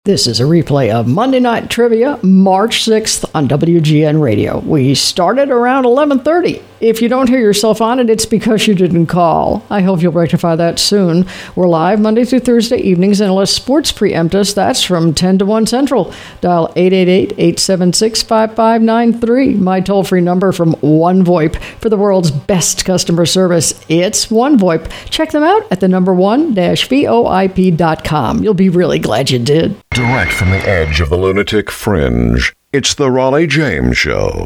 This is a replay of Monday Night Trivia, March 6th on WGN Radio. We started around 11:30. If you don't hear yourself on it, it's because you didn't call. I hope you'll rectify that soon. We're live Monday through Thursday evenings, and unless sports preempt us, that's from 10 to 1 Central. Dial 888-876-5593. My toll-free number from OneVoIP for the world's best customer service. It's OneVoIP. Check them out at the number one-voip.com. You'll be really glad you did. Direct from the edge of the lunatic fringe, it's the Raleigh James Show.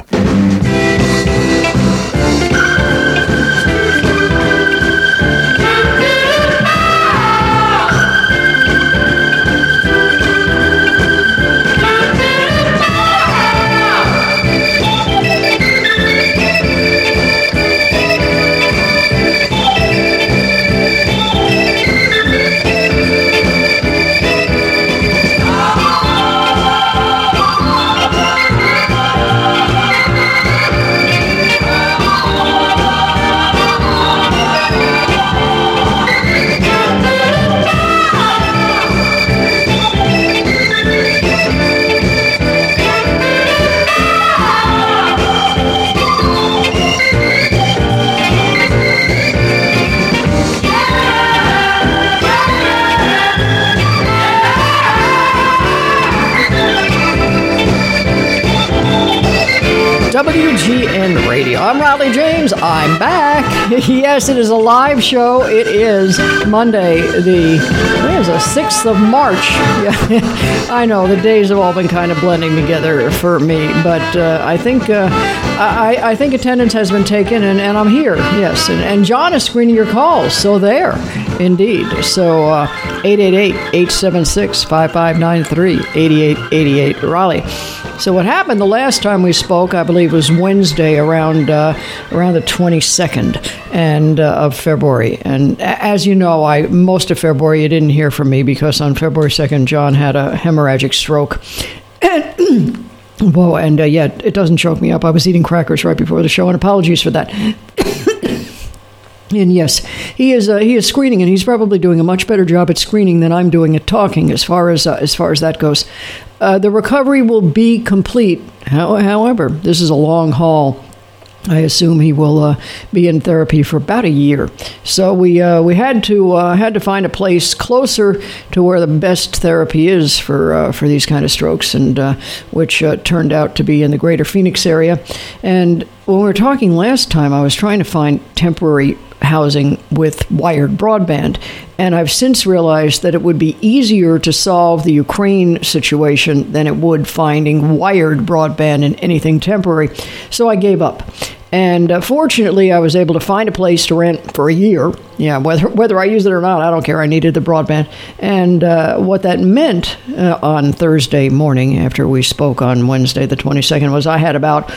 WGN Radio. I'm Raleigh James. I'm back. Yes, it is a live show. It is Monday, the 6th of March. Yeah, I know the days have all been kind of blending together for me, but I think attendance has been taken, and I'm here. Yes, and John is screening your calls. So there, indeed. So 888-876-5593, 8888 Raleigh. So what happened the last time we spoke, I believe, was Wednesday around the 22nd of February. And as you know, most of February you didn't hear from me because on February 2nd, John had a hemorrhagic stroke. Whoa, and it doesn't choke me up. I was eating crackers right before the show, and apologies for that. And yes, he is screening, and he's probably doing a much better job at screening than I'm doing at talking, as far as that goes. The recovery will be complete. However, this is a long haul. I assume he will be in therapy for about a year. So we had to find a place closer to where the best therapy is for these kind of strokes, and which turned out to be in the greater Phoenix area. And when we were talking last time, I was trying to find temporary housing with wired broadband, and I've since realized that it would be easier to solve the Ukraine situation than it would finding wired broadband in anything temporary. So I gave up. And fortunately, I was able to find a place to rent for a year. Yeah, whether I use it or not, I don't care. I needed the broadband. And what that meant on Thursday morning, after we spoke on Wednesday the 22nd, was I had about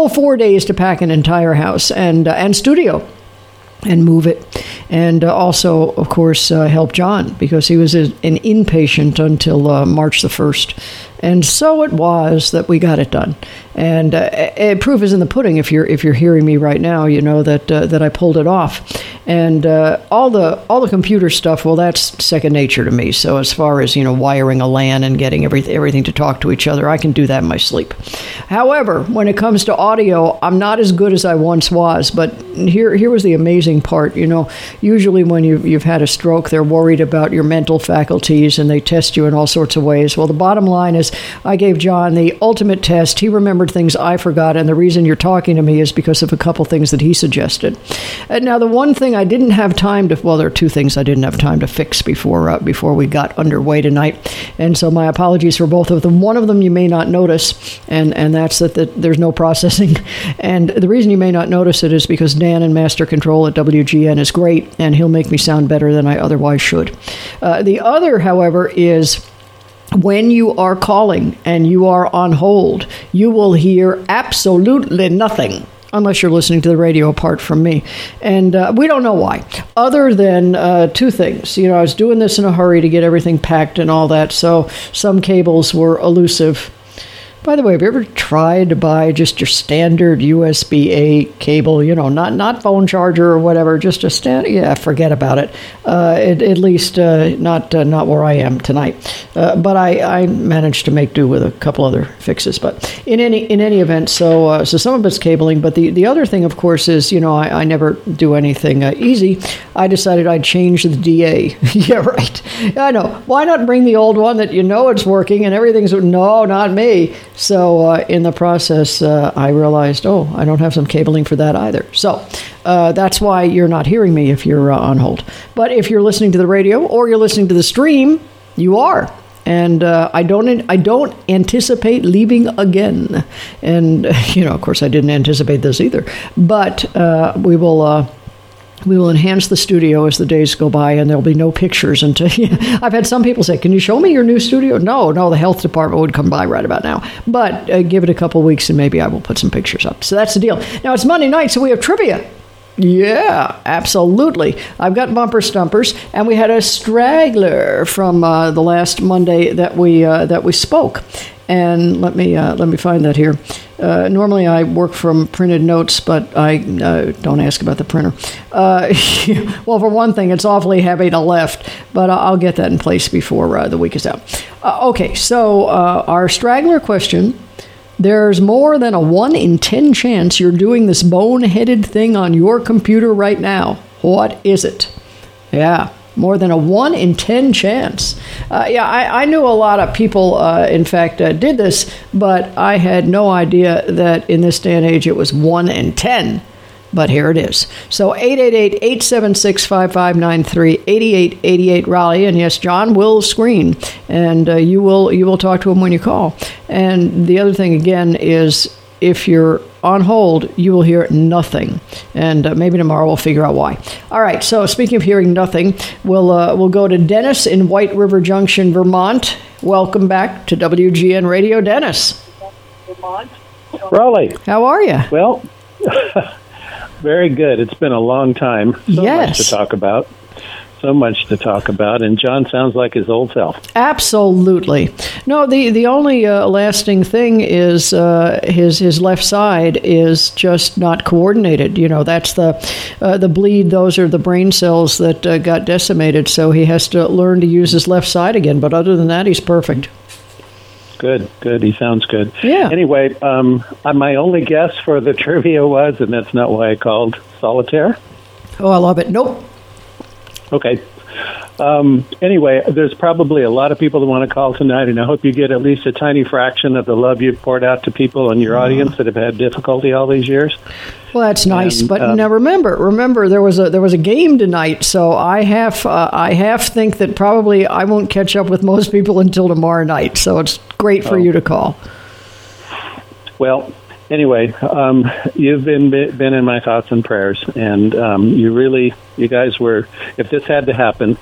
4 days to pack an entire house and studio and move it. And also, of course, help John, because he was an inpatient until March the 1st. And so it was that we got it done. And proof is in the pudding. If you're hearing me right now, you know that I pulled it off. And all the computer stuff, well, that's second nature to me. So as far as wiring a LAN and getting everything to talk to each other, I can do that in my sleep. However, when it comes to audio, I'm not as good as I once was. But here was the amazing part. Usually when you've had a stroke, they're worried about your mental faculties and they test you in all sorts of ways. Well, the bottom line is, I gave John the ultimate test. He remembered things I forgot, and the reason you're talking to me is because of a couple things that he suggested. Now, the one thing I didn't have time to, there are two things I didn't have time to fix before we got underway tonight, and so my apologies for both of them. One of them you may not notice, and that's that there's no processing, and the reason you may not notice it is because Dan in Master Control at WGN is great, and he'll make me sound better than I otherwise should. The other, however, is when you are calling and you are on hold, you will hear absolutely nothing unless you're listening to the radio apart from me. And we don't know why, other than two things. I was doing this in a hurry to get everything packed and all that, so some cables were elusive. By the way, have you ever tried to buy just your standard USB-A cable? Not phone charger or whatever, just a standard. Yeah, forget about it. At least not where I am tonight. But I managed to make do with a couple other fixes. But in any event, so some of it's cabling. But the other thing, of course, is I never do anything easy. I decided I'd change the DA. Yeah, right. I know. Why not bring the old one that it's working and everything's no, not me. So in the process, I realized, I don't have some cabling for that either. So that's why you're not hearing me if you're on hold. But if you're listening to the radio or you're listening to the stream, you are. And I don't anticipate leaving again. And of course, I didn't anticipate this either. But we will enhance the studio as the days go by, and there'll be no pictures until. I've had some people say, "Can you show me your new studio?" No, the health department would come by right about now. But give it a couple weeks, and maybe I will put some pictures up. So that's the deal. Now it's Monday night, so we have trivia. Yeah, absolutely. I've got bumper stumpers, and we had a straggler from the last Monday that we spoke. And let me find that here. Normally I work from printed notes, but I don't ask about the printer. Well, for one thing, it's awfully heavy to lift, but I'll get that in place before the week is out. Okay, so our straggler question. There's more than a 1 in 10 chance you're doing this boneheaded thing on your computer right now. What is it? Yeah. More than a 1 in 10 chance. I knew a lot of people, in fact, did this, but I had no idea that in this day and age it was 1 in 10. But here it is. So 888-876-5593, 8888 Raleigh, and yes, John will screen, and you will talk to him when you call. And the other thing again is, if you're on hold, you will hear nothing, and maybe tomorrow we'll figure out why. All right. So speaking of hearing nothing, we'll go to Dennis in White River Junction, Vermont. Welcome back to WGN Radio, Dennis. Raleigh, how are you? Well, very good. It's been a long time. Much to talk about. So much to talk about, and John sounds like his old self. Absolutely. No, the only lasting thing is his left side is just not coordinated. That's the bleed. Those are the brain cells that got decimated, so he has to learn to use his left side again. But other than that, he's perfect. Good. He sounds good. Yeah. Anyway, my only guess for the trivia was, and that's not why I called, solitaire. Oh, I love it. Nope. Okay. Anyway, there's probably a lot of people that want to call tonight, and I hope you get at least a tiny fraction of the love you've poured out to people in your audience that have had difficulty all these years. Well, that's nice, but now remember, there was a game tonight, so I half think that probably I won't catch up with most people until tomorrow night. So it's great for you to call. Well. Anyway, you've been in my thoughts and prayers, and you guys were. If this had to happen,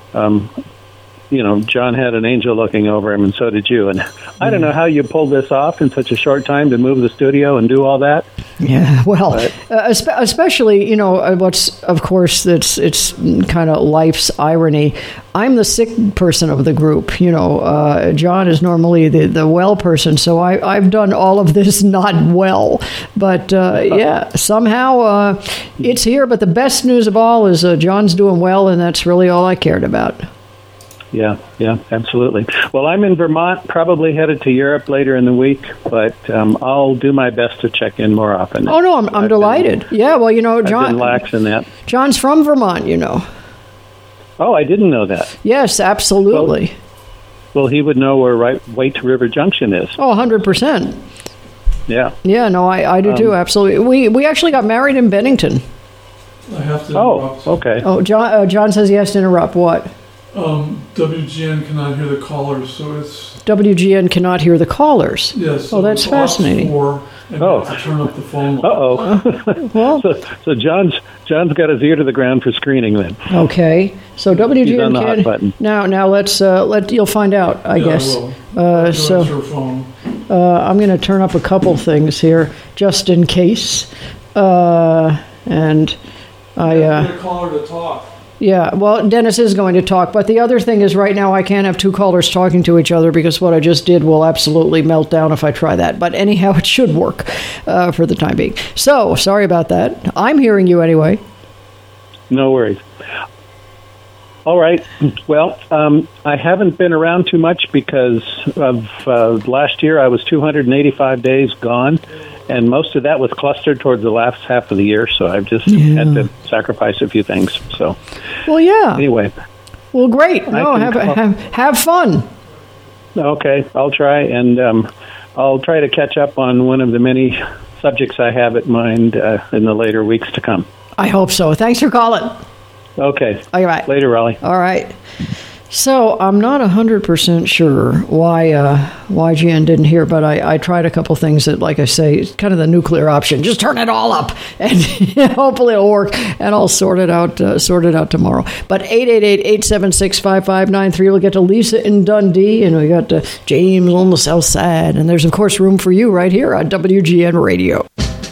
John had an angel looking over him, and so did you. And I don't know how you pulled this off in such a short time to move the studio and do all that. Yeah, well, especially, what's, of course, it's kind of life's irony. I'm the sick person of the group. John is normally the well person, so I've done all of this not well. But, somehow it's here. But the best news of all is John's doing well, and that's really all I cared about. Yeah, absolutely. Well, I'm in Vermont, probably headed to Europe later in the week, but I'll do my best to check in more often. Oh, no, I'm delighted. John... I've been lax in that. John's from Vermont, Oh, I didn't know that. Yes, absolutely. Well, he would know where White River Junction is. Oh, 100%. Yeah. Yeah, no, I do too, absolutely. We actually got married in Bennington. I have to interrupt. Oh, okay. Oh, John says he has to interrupt. What? WGN cannot hear the callers, so it's... WGN cannot hear the callers? Yes. So that's fascinating. And have to turn up the phone line. Uh-oh. Well, so John's got his ear to the ground for screening then. Okay. So WGN He's on the hot button. Now let's you'll find out, I guess. I will. Your phone. I'm going to turn up a couple things here just in case. And I get a caller to talk. Yeah, well, Dennis is going to talk, but the other thing is right now I can't have two callers talking to each other because what I just did will absolutely melt down if I try that. But anyhow, it should work for the time being. So, sorry about that. I'm hearing you anyway. No worries. All right. Well, I haven't been around too much because of last year I was 285 days gone, and most of that was clustered towards the last half of the year, so I've just had to sacrifice a few things. So, well, yeah. Anyway. Well, great. No, have fun. Okay, I'll try, and I'll try to catch up on one of the many subjects I have at mind in the later weeks to come. I hope so. Thanks for calling. Okay. All right. Later, Raleigh. All right. So I'm not 100% sure why GN didn't hear, but I tried a couple things that, like I say, it's kind of the nuclear option. Just turn it all up, and hopefully it'll work, and I'll sort it out tomorrow. But 888-876-5593. We'll get to Lisa in Dundee, and we got James on the south side, and there's, of course, room for you right here on WGN Radio.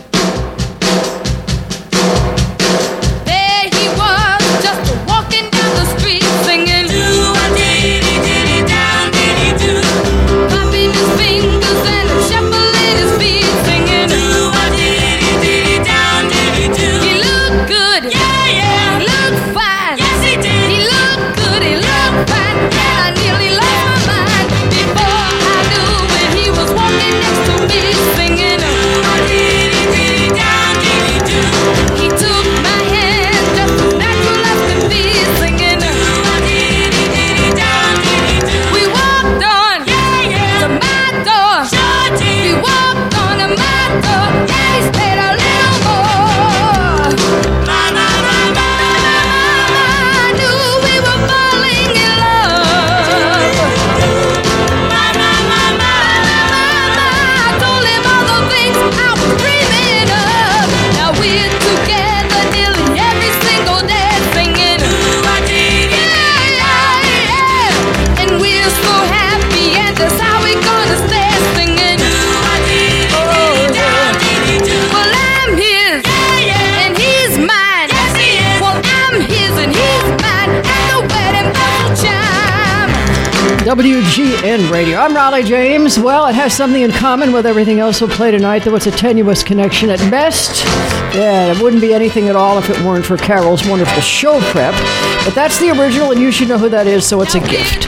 WGN Radio. I'm Raleigh James. Well, it has something in common with everything else we'll play tonight, though it's a tenuous connection at best. Yeah, it wouldn't be anything at all if it weren't for Carol's wonderful show prep. But that's the original, and you should know who that is, so it's a gift.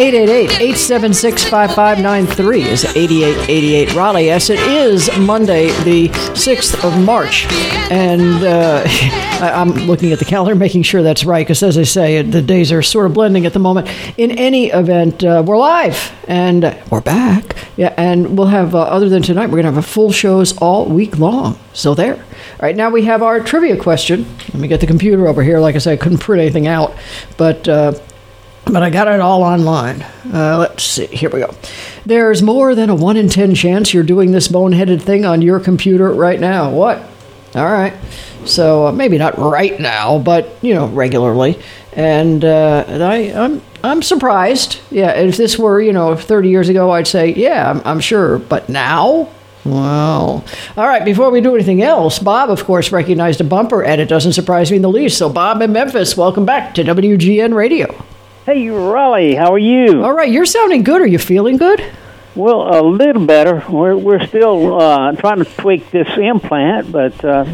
888-876-5593 is 8888 Raleigh. Yes, it is Monday, the 6th of March. And I'm looking at the calendar, making sure that's right, because as I say, the days are sort of blending at the moment. In any event, we're live, and we're back. Yeah, and we'll have, other than tonight, we're going to have full shows all week long. So there. All right, now we have our trivia question. Let me get the computer over here. Like I said, I couldn't print anything out, but I got it all online. Let's see. Here we go. There's more than a 1 in 10 chance you're doing this boneheaded thing on your computer right now. What? All right. So maybe not right now, but, regularly. And I'm surprised. Yeah, if this were, 30 years ago, I'd say, yeah, I'm sure. But now? Well, all right, before we do anything else, Bob, of course, recognized a bumper, and it doesn't surprise me in the least. So, Bob in Memphis, welcome back to WGN Radio. Hey, Raleigh, how are you? All right, you're sounding good. Are you feeling good? Well, a little better. We're still trying to tweak this implant, but about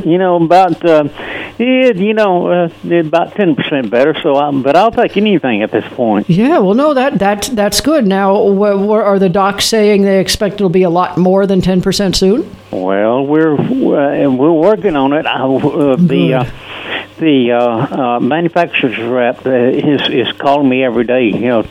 10% better. So, but I'll take anything at this point. Yeah, well, no, that's good. Now, are the docs saying they expect it'll be a lot more than 10% soon? Well, we're working on it. The manufacturer's rep is calling me every day,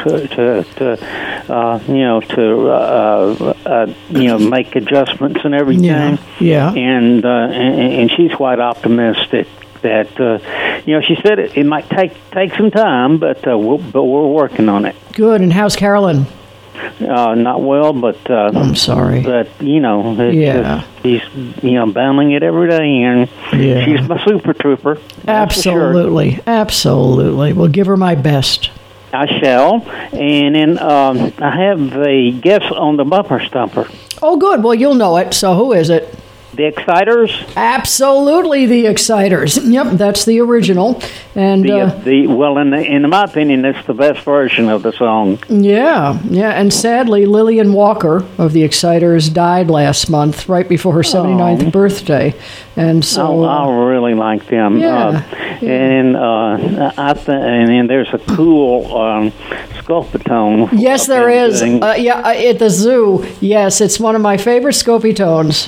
to make adjustments and everything. Yeah. And she's quite optimistic that she said it might take some time, but we're working on it. Good. And how's Carolyn? Not well, but I'm sorry. But she's battling it every day, and she's my super trooper. Absolutely, sure. Absolutely. Well, give her my best. I shall. And then I have a guess on the bumper stumper. Oh, good. Well, you'll know it. So, who is it? The Exciters? Absolutely, the Exciters. Yep, that's the original. And well, in my opinion, it's the best version of the song. Yeah. And sadly, Lillian Walker of the Exciters died last month, right before her 79th birthday. And so I really like them. Yeah. And and there's a cool Scopitone. Yes, there is. At the zoo. Yes, it's one of my favorite Scopitones.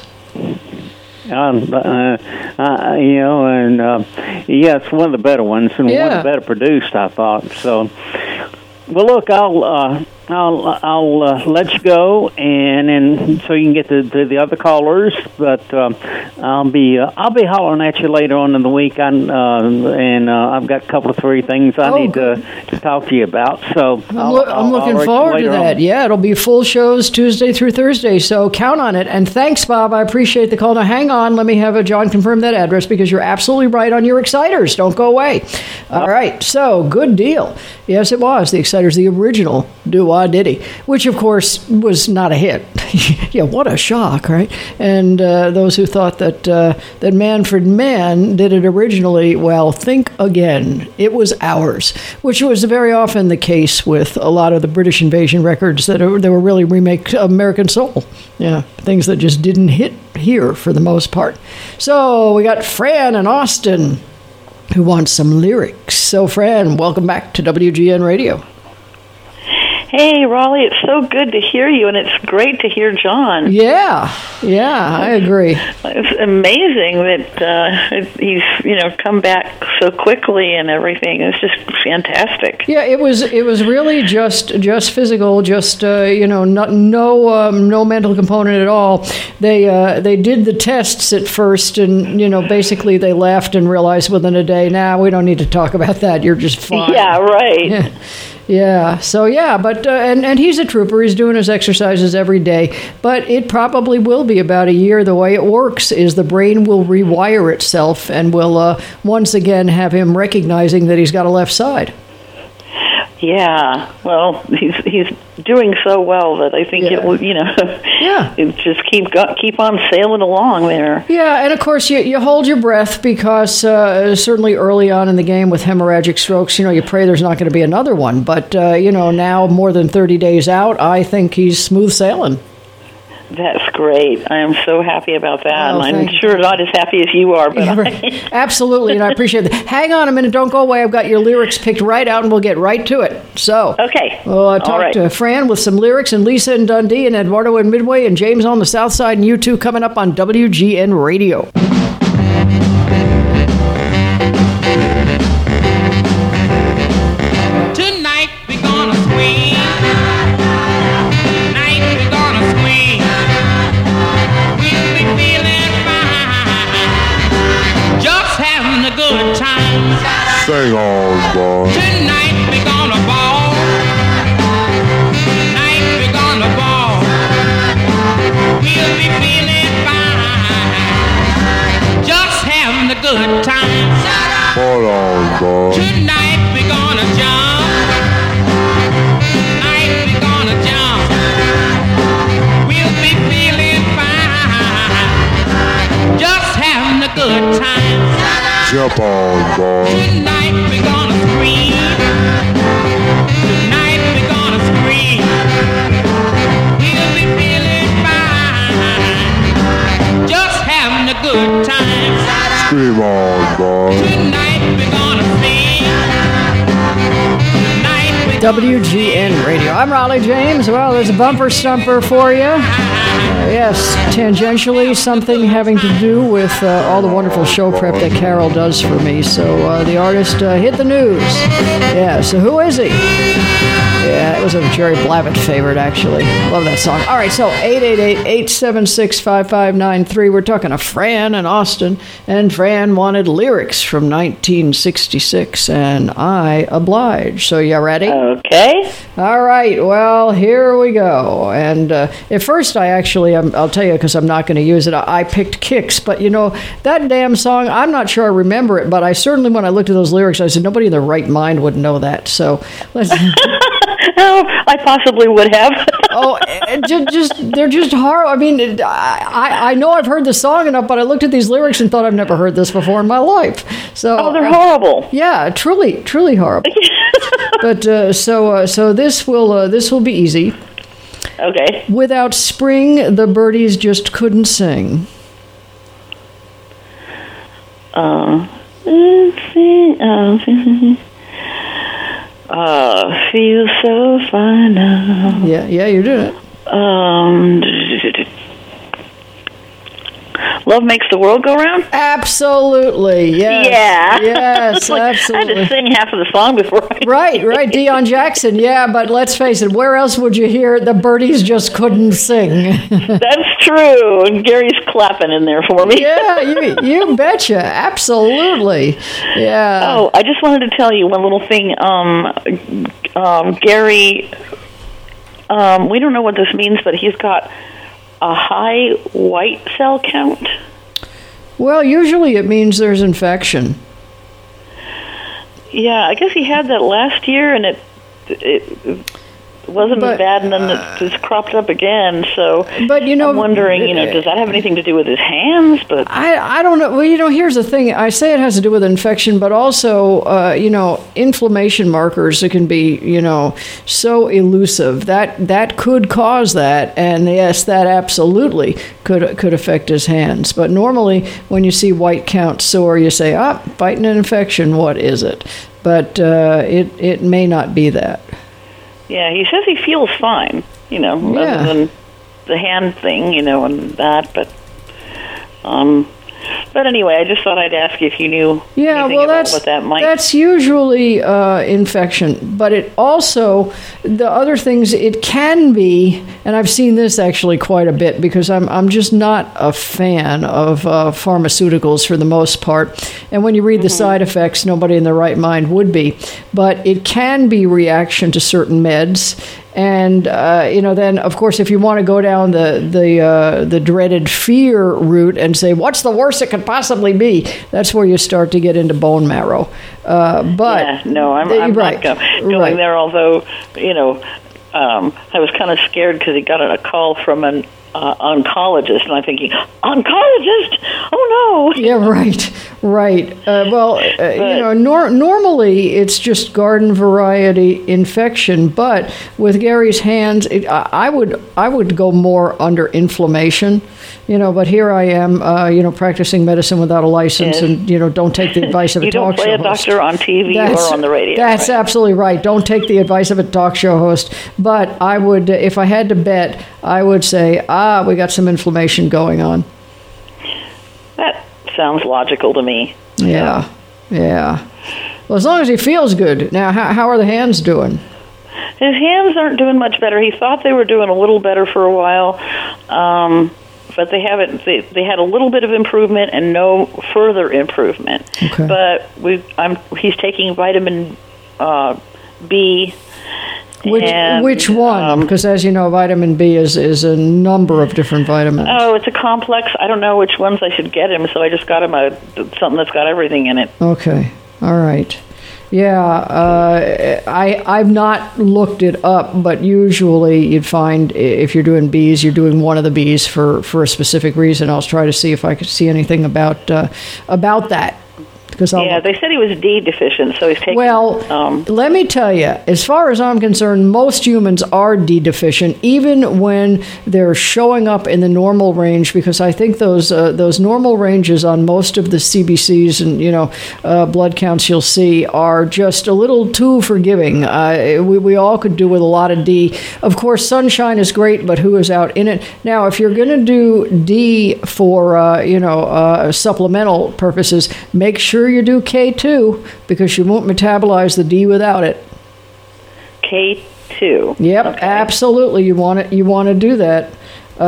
It's one of the better ones and one of the better produced, I thought. So, well, look, I'll let you go, and then so you can get the other callers. But I'll be hollering at you later on in the week. And I've got a couple of 3 things I need to talk to you about. So I'm looking forward to that. Yeah, it'll be full shows Tuesday through Thursday. So count on it. And thanks, Bob. I appreciate the call. Now hang on. Let me have John confirm that address because you're absolutely right on your Exciters. Don't go away. All right. So good deal. Yes, it was the Exciters, the original Doo-Wah Ditty, which of course was not a hit. Yeah, what a shock, right? And those who thought that Manfred Mann did it originally, well, think again. It was ours, which was very often the case with a lot of the British invasion records that they were really remakes of American Soul. Yeah, things that just didn't hit here for the most part. So we got Fran and Austin who wants some lyrics. So Fran, welcome back to WGN Radio. Hey, Raleigh, it's so good to hear you, and it's great to hear John. Yeah, I agree. It's amazing that he's come back so quickly and everything. It's just fantastic. Yeah, it was really just physical, no mental component at all. They did the tests at first, and basically they laughed and realized within a day, we don't need to talk about that. You're just fine. Yeah, right. Yeah. So but and he's a trooper. He's doing his exercises every day. But it probably will be about a year. The way it works is the brain will rewire itself and will once again have him recognizing that he's got a left side. Yeah. Well, he's doing so well that I think it will. It just keep on sailing along there. Yeah, and of course you hold your breath because certainly early on in the game with hemorrhagic strokes, you pray there's not going to be another one. But now more than 30 days out, I think he's smooth sailing. That's great. I am so happy about that. Oh, and I'm sure not as happy as you are. But Absolutely, and I appreciate that. Hang on a minute. Don't go away. I've got your lyrics picked right out, and we'll get right to it. So, okay. Well, I talked to Fran with some lyrics, and Lisa in Dundee, and Eduardo in Midway, and James on the South Side, and you two coming up on WGN Radio. Tonight we're gonna swing. Good times. Sing on, boy. Tonight we're gonna ball. Tonight we're gonna ball. We'll be feeling fine. Just having a good time. Hold on, boy. Tonight we're gonna jump. Tonight we're gonna jump. We'll be feeling fine. Just having a good time. Jump on, boy. Tonight we're gonna scream. Tonight we're gonna scream. We'll be feeling fine. Just having a good time. Scream on, boy. Tonight we're gonna sing. Tonight we're WGN Radio. I'm Raleigh James. Well, there's a bumper stumper for you. Yes, tangentially something having to do with all the wonderful show prep that Carol does for me. So the artist hit the news. Yeah, so who is he? Yeah, it was a Jerry Blavat favorite, actually. Love that song. All right, so 888-876-5593. We're talking to Fran and Austin, and Fran wanted lyrics from 1966, and I obliged. So you ready? Okay. All right, well, here we go. And at first I'll tell you because I'm not going to use it, I picked Kicks, but that damn song, I'm not sure I remember it, but I certainly, when I looked at those lyrics, I said, nobody in their right mind would know that. So let's... I possibly would have. they're just horrible. I mean, I know I've heard the song enough, but I looked at these lyrics and thought I've never heard this before in my life. So they're horrible. Yeah, truly horrible. But so this will be easy. Okay. Without spring, the birdies just couldn't sing. Feels so fine now. Yeah, you're doing it. Love Makes the World Go Round? Absolutely, yes. Yeah. Yes, absolutely. I had to sing half of the song before I Right, Deion Jackson, yeah, but let's face it, where else would you hear the birdies just couldn't sing? That's true, and Gary's clapping in there for me. Yeah, you betcha, absolutely, yeah. Oh, I just wanted to tell you one little thing. Gary, we don't know what this means, but he's got a high white cell count. Well, usually it means there's infection. Yeah, I guess he had that last year, and it wasn't as bad, and then it's cropped up again. So, but I'm wondering, does that have anything to do with his hands? But I don't know. Well, here's the thing. I say it has to do with infection, but also, inflammation markers. It can be, so elusive that could cause that, and yes, that absolutely could affect his hands. But normally, when you see white count sore, you say, fighting an infection. What is it? But it may not be that. Yeah, he says he feels fine, other than the hand thing, and that, but anyway, I just thought I'd ask you if you knew anything about what that might... That's usually infection, but it also, the other things, it can be, and I've seen this actually quite a bit because I'm just not a fan of pharmaceuticals for the most part, and when you read the side effects, nobody in their right mind would be, but it can be reaction to certain meds. And then of course, if you want to go down the dreaded fear route and say what's the worst it could possibly be, that's where you start to get into bone marrow. I'm not going there. Although I was kind of scared because he got a call from an oncologist, and I'm thinking, oncologist? Oh no! Yeah, right. Normally it's just garden variety infection, but with Gary's hands, I would go more under inflammation. But here I am, practicing medicine without a license, and don't take the advice of a talk show host. You don't play a doctor on TV or on the radio. That's absolutely right. Don't take the advice of a talk show host. But I would, if I had to bet, I would say, we got some inflammation going on. That sounds logical to me. Yeah. Well, as long as he feels good. Now, how are the hands doing? His hands aren't doing much better. He thought they were doing a little better for a while. But they haven't. They had a little bit of improvement and no further improvement. Okay. But he's taking vitamin B. Which one? Because as you know, vitamin B is a number of different vitamins. Oh, it's a complex. I don't know which ones I should get him, so I just got him something that's got everything in it. Okay. All right. Yeah, I've not looked it up, but usually you'd find if you're doing Bs, you're doing one of the Bs for a specific reason. I'll try to see if I could see anything about that. They said he was D deficient, so he's taking... Well, let me tell you, as far as I'm concerned, most humans are D deficient, even when they're showing up in the normal range, because I think those normal ranges on most of the CBCs and blood counts you'll see are just a little too forgiving. We all could do with a lot of D. Of course, sunshine is great, but who is out in it? Now, if you're going to do D for supplemental purposes, make sure you do K2 because you won't metabolize the D without it. K2. Yep, okay. Absolutely. You want to do that. To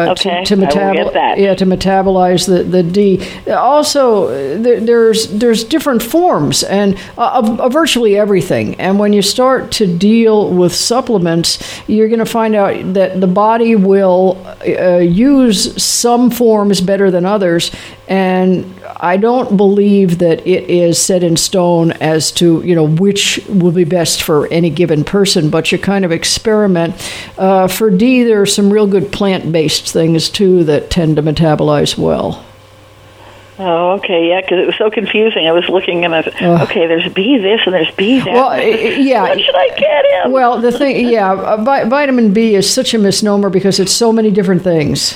metabolize the D. Also, there's different forms and of virtually everything. And when you start to deal with supplements, you're going to find out that the body will use some forms better than others, and I don't believe that it is set in stone as to, which will be best for any given person, but you kind of experiment. For D, there are some real good plant-based things, too, that tend to metabolize well. Oh, okay, yeah, because it was so confusing. I was looking and okay, there's B this and there's B that. Well, yeah. What should I get him? Well, the thing, vitamin B is such a misnomer because it's so many different things.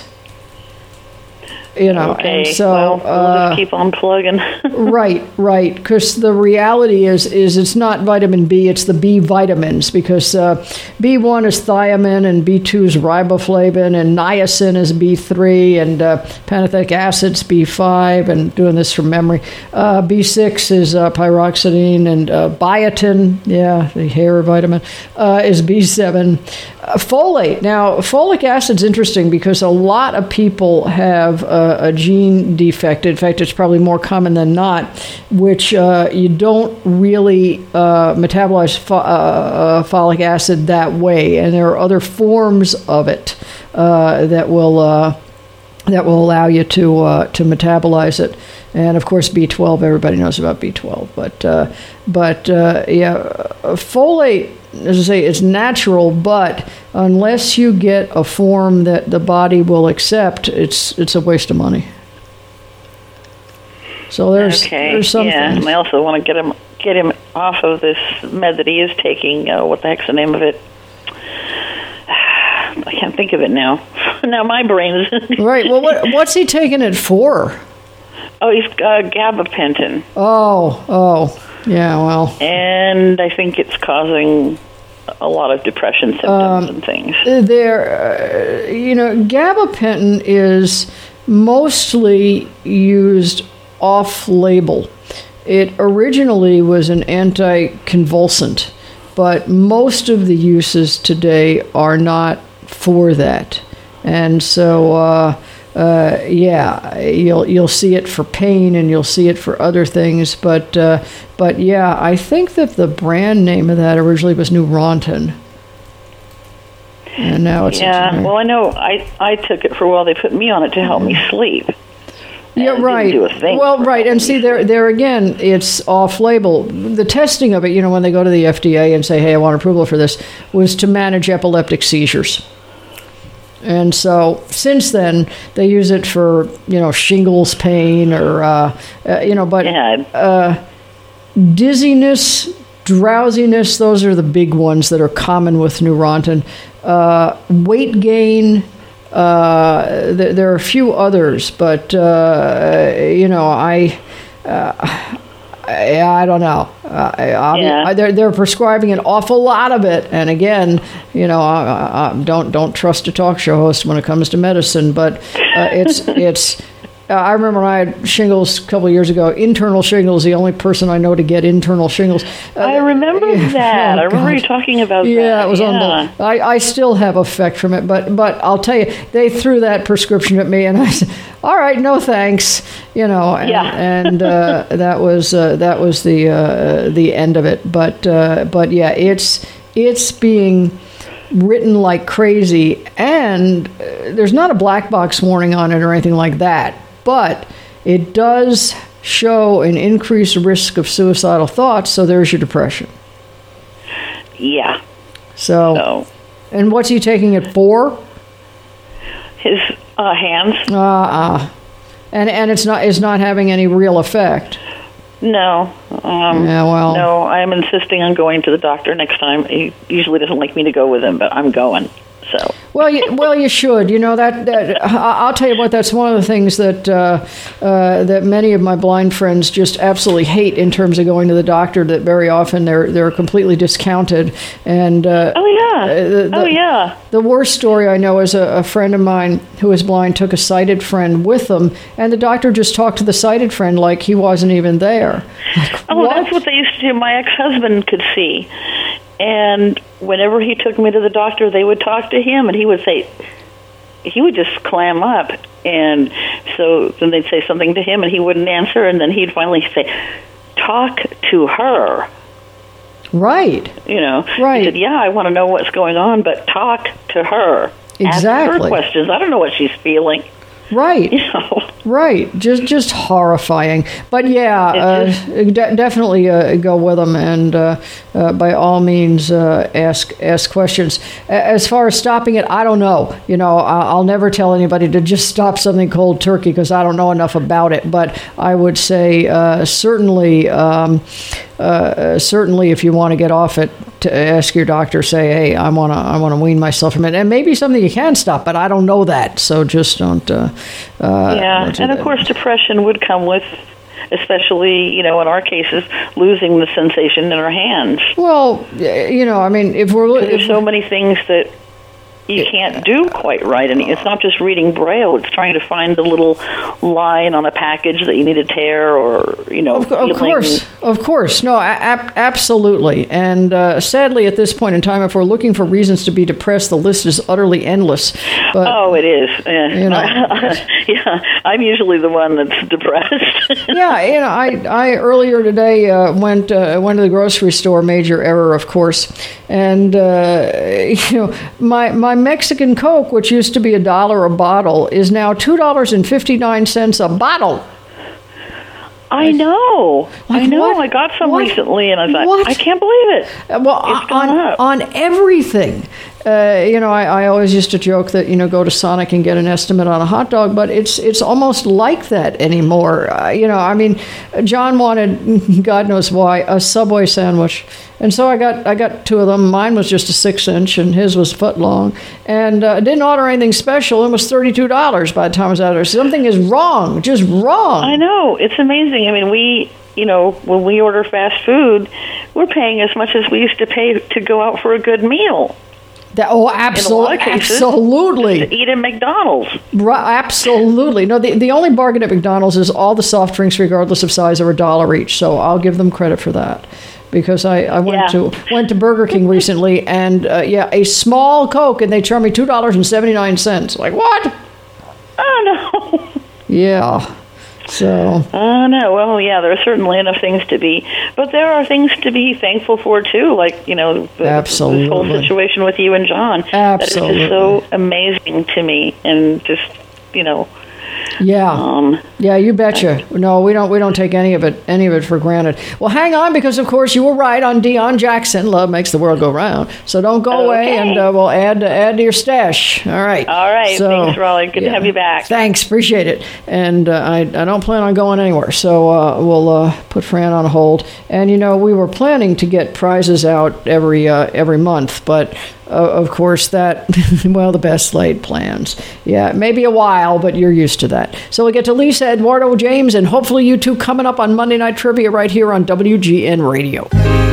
Okay. And so we'll just keep on plugging. right. Because the reality is it's not vitamin B; it's the B vitamins. Because B1 is thiamine, and B2 is riboflavin, and niacin is B3, and pantothenic acid's B5. And doing this from memory, B6 is pyroxidine, and biotin, the hair vitamin, is B7. Folate. Now, folic acid's interesting because a lot of people have a gene defect. In fact, it's probably more common than not, which you don't really metabolize folic acid that way, and there are other forms of it that will allow you to metabolize it. And of course, B12. Everybody knows about B12, but folate, as I say, it's natural, but unless you get a form that the body will accept, it's a waste of money. So there's some things. And I also want to get him off of this med that he is taking. What the heck's the name of it? I can't think of it now. Now my brain is right. Well, what's he taking it for? Oh, he's gabapentin. Oh, yeah. Well, and I think it's causing a lot of depression symptoms and things. Gabapentin is mostly used off-label. It originally was an anticonvulsant, but most of the uses today are not for that. And so, you'll see it for pain and you'll see it for other things. But I think that the brand name of that originally was Neurontin. And now it's... Yeah, well, I know I took it for a while. They put me on it to help me sleep. Yeah, right. Well, right. And see, there again, it's off-label. The testing of it, when they go to the FDA and say, hey, I want approval for this, was to manage epileptic seizures. And so since then, they use it for, shingles pain or, dizziness, drowsiness, those are the big ones that are common with Neurontin. Weight gain, there are a few others, but, I don't know. They're prescribing an awful lot of it, and again, don't trust a talk show host when it comes to medicine. But it's. I remember when I had shingles a couple of years ago. Internal shingles. The only person I know to get internal shingles. I remember that. I remember you talking about that. Yeah, it was unbelievable. I still have effect from it, but I'll tell you, they threw that prescription at me, and I said, "All right, no thanks." And that was the end of it. But it's being written like crazy, and there's not a black box warning on it or anything like that, but it does show an increased risk of suicidal thoughts, so there's your depression. Yeah. So and what's he taking it for? His hands. And it's not having any real effect. No. No, I'm insisting on going to the doctor next time. He usually doesn't like me to go with him, but I'm going. So. Well, you should. That I'll tell you what. That's one of the things that that many of my blind friends just absolutely hate in terms of going to the doctor. That very often they're completely discounted. And the worst story I know is a friend of mine who is blind took a sighted friend with them, and the doctor just talked to the sighted friend like he wasn't even there. That's what they used to do. My ex-husband could see. And whenever he took me to the doctor, they would talk to him, and he would just clam up. And so then they'd say something to him, and he wouldn't answer, and then he'd finally say, "Talk to her." Right. Right. He said, "Yeah, I want to know what's going on, but talk to her." Exactly. Ask her questions. I don't know what she's feeling. Right. Right. Just horrifying. But yeah, definitely go with them, and by all means ask questions. As far as stopping it, I don't know. I'll never tell anybody to just stop something cold turkey because I don't know enough about it. But I would say certainly if you want to get off it, to ask your doctor, say, hey, I want to wean myself from it, and maybe something you can stop, but I don't know that, so just don't. And of course, depression would come with, especially in our cases, losing the sensation in our hands. Well, I mean, there's so many things that you can't do quite right, and it's not just reading Braille. It's trying to find the little line on a package that you need to tear, or Of course, no, absolutely. And sadly, at this point in time, if we're looking for reasons to be depressed, the list is utterly endless. But, it is. Yeah, I'm usually the one that's depressed. Yeah, I earlier today went to the grocery store. Major error, of course, and my Mexican Coke, which used to be $1 a bottle, is now $2.59 a bottle. I know. I got some recently, and I thought, I can't believe it. Well, on everything. I always used to joke that, go to Sonic and get an estimate on a hot dog, but it's almost like that anymore. I mean, John wanted, God knows why, a Subway sandwich. And so I got two of them. Mine was just a 6-inch, and his was foot long. And didn't order anything special. It was $32 by the time I was out there. Something is wrong, just wrong. I know. It's amazing. I mean, when we order fast food, we're paying as much as we used to pay to go out for a good meal. Absolutely. Absolutely. To eat at McDonald's. Right, absolutely. No, the only bargain at McDonald's is all the soft drinks, regardless of size, are $1 each. So I'll give them credit for that. Because I went to Burger King recently, and a small Coke, and they charged me $2.79. Like, what? Oh, no. Yeah. So. Oh, no. Well, yeah, there are certainly enough things to be. But there are things to be thankful for, too. Like, this whole situation with you and John. Absolutely. That is just so amazing to me. And just, Yeah. Yeah, you betcha. No, we don't take any of it for granted. Well, hang on, because of course you were right on Deion Jackson. Love makes the world go round. So don't go away, and we'll add to your stash. All right. All right. So, thanks, Raleigh. Good to have you back. Thanks. Appreciate it. And I don't plan on going anywhere. So we'll put Fran on hold. And we were planning to get prizes out every month, but. Of course, the best laid plans. Yeah, maybe a while, but you're used to that. So we'll get to Lisa, Eduardo, James, and hopefully you two coming up on Monday Night Trivia right here on WGN Radio.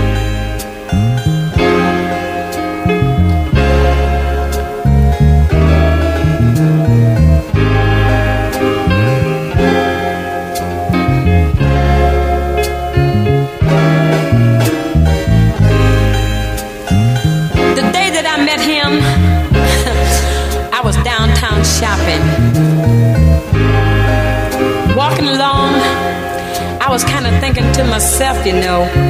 Shopping. Walking along, I was kind of thinking to myself, and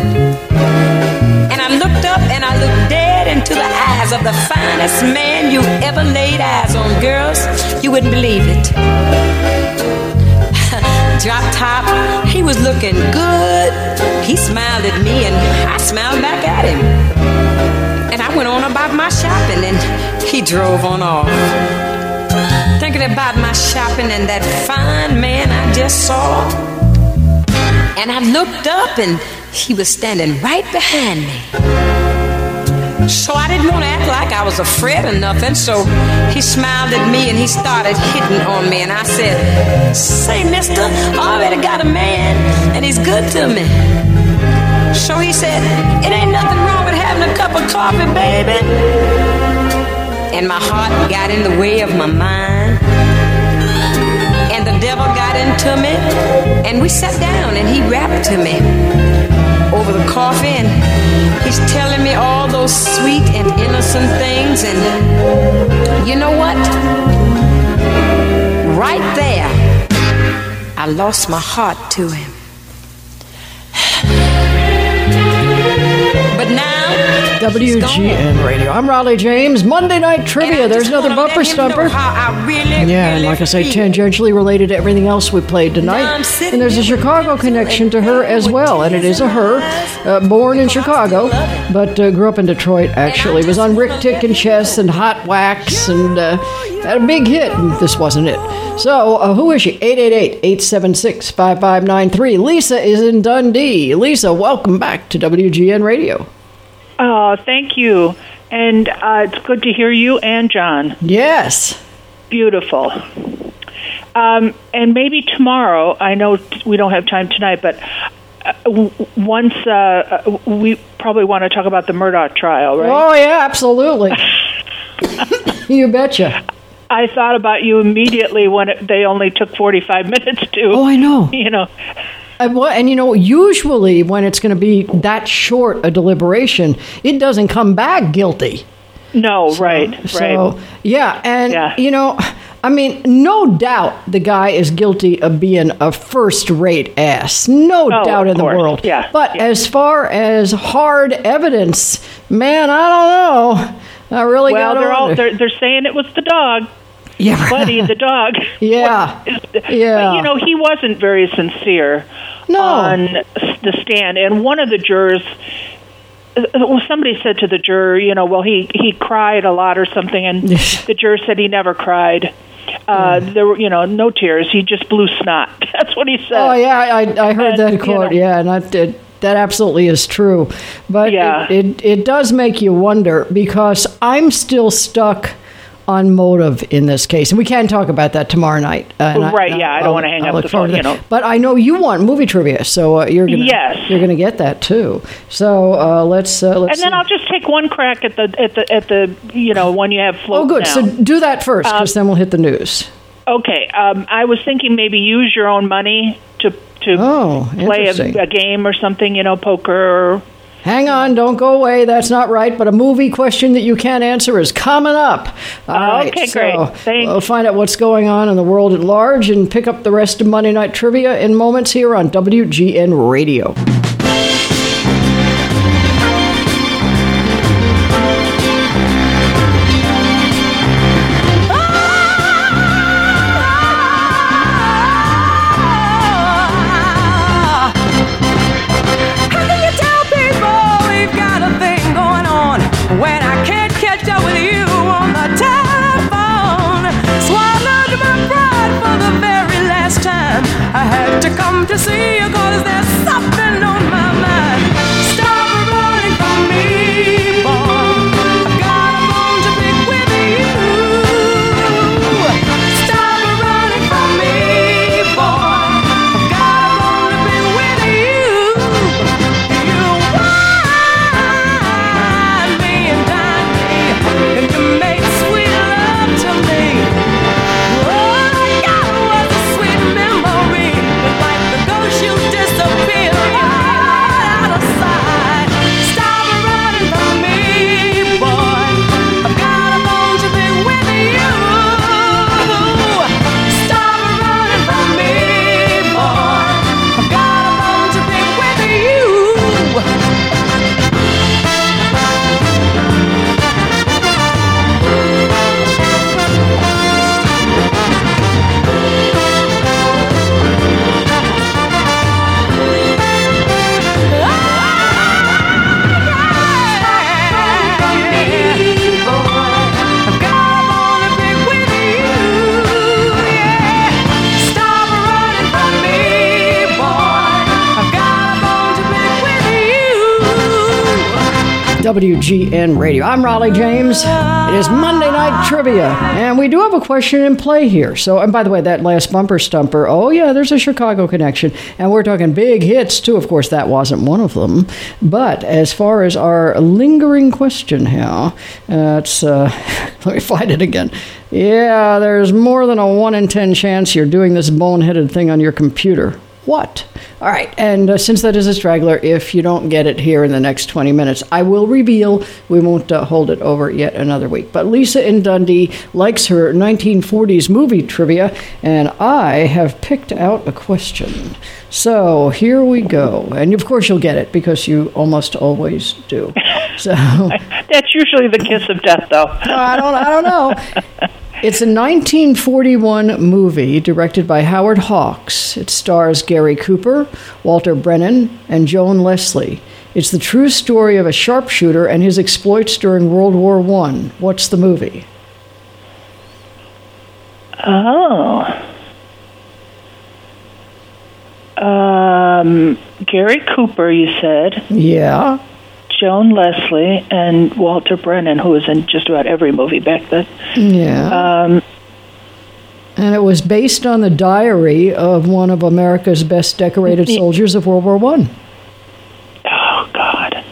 I looked up and I looked dead into the eyes of the finest man you ever laid eyes on. Girls, you wouldn't believe it. Drop top, he was looking good. He smiled at me and I smiled back at him. And I went on about my shopping and he drove on off. Thinking about my shopping and that fine man I just saw. And I looked up and he was standing right behind me. So I didn't want to act like I was afraid or nothing. So he smiled at me and he started hitting on me. And I said, "Say, mister, I already got a man and he's good to me." So he said, "It ain't nothing wrong with having a cup of coffee, baby." And my heart got in the way of my mind. And the devil got into me. And we sat down and he rapped to me over the coffee. And he's telling me all those sweet and innocent things. And you know what? Right there, I lost my heart to him. But now WGN Radio. I'm Raleigh James. Monday Night Trivia. There's another bumper stumper. Yeah, and like I say, tangentially related to everything else we played tonight. And there's a Chicago connection to her as well. And it is a her, born in Chicago, but grew up in Detroit, actually. Was on Rick Tick and Chess and Hot Wax and had a big hit. And this wasn't it. So, who is she? 888-876-5593. Lisa is in Dundee. Lisa, welcome back to WGN Radio. Oh, thank you. And it's good to hear you and John. Yes. Beautiful. And maybe tomorrow, I know we don't have time tonight, but once we probably want to talk about the Murdaugh trial, right? Oh, yeah, absolutely. You betcha. I thought about you immediately when they only took 45 minutes to. Oh, I know. You know. And, you know, usually when it's going to be that short a deliberation, it doesn't come back guilty. No, right. Yeah, and, you know, I mean, no doubt the guy is guilty of being a first-rate ass. No doubt in the world. Yeah. But as far as hard evidence, man, I don't know. I really got they're saying it was the dog. Yeah, Buddy, the dog. Yeah. But, you know, he wasn't very sincere on the stand. And one of the jurors, somebody said to the juror, you know, well, he cried a lot or something. And the juror said he never cried. There were, you know, no tears. He just blew snot. That's what he said. Oh, yeah, I heard that quote. You know, and that absolutely is true. But it does make you wonder, because I'm still stuck on motive in this case, and we can talk about that tomorrow night. I don't want to hang up the phone. You know, but I know you want movie trivia, so you're gonna get that too. So let's. And then I'll just take one crack at the you know, one you have floating. Oh, good. Now. So do that first, because then we'll hit the news. Okay. I was thinking maybe use your own money to play a game or something. You know, poker. Or, hang on, don't go away. That's not right. But a movie question that you can't answer is coming up. All right, okay, great. Thanks. We'll find out what's going on in the world at large and pick up the rest of Monday Night Trivia in moments here on WGN Radio. To see you, 'cause there's something on my mind. Stop running from me, boy. I've got a bone to pick with you. Stop running from me, boy. I've got a bone to pick with you. You wine me and dine me, and you make sweet love to me. All I got was a sweet memory. You disappear out of sight. Stop running from me, boy. I've got a bone to pick with you. Stop running from me, boy. I've got a bone to pick with you. WGN Radio. I'm Raleigh James. It is Monday Night Trivia, and we do have a question in play here. So, and by the way, that last bumper stumper, oh yeah, there's a Chicago connection, and we're talking big hits too. Of course, that wasn't one of them. But as far as our lingering question here, let me find it again. Yeah, there's more than a 1 in 10 chance you're doing this boneheaded thing on your computer. what? All right, and since that is a straggler, if you don't get it here in the next 20 minutes, I will reveal. We won't hold it over yet another week. But Lisa in Dundee likes her 1940s movie trivia, and I have picked out a question. So here we go. And of course you'll get it, because you almost always do. So that's usually the kiss of death, though. I don't know. It's a 1941 movie directed by Howard Hawks. It stars Gary Cooper, Walter Brennan, and Joan Leslie. It's the true story of a sharpshooter and his exploits during World War I. What's the movie? Oh. Gary Cooper, you said. Yeah. Joan Leslie and Walter Brennan, who was in just about every movie back then. Yeah. And it was based on the diary of one of America's best decorated soldiers of World War I. Oh, God.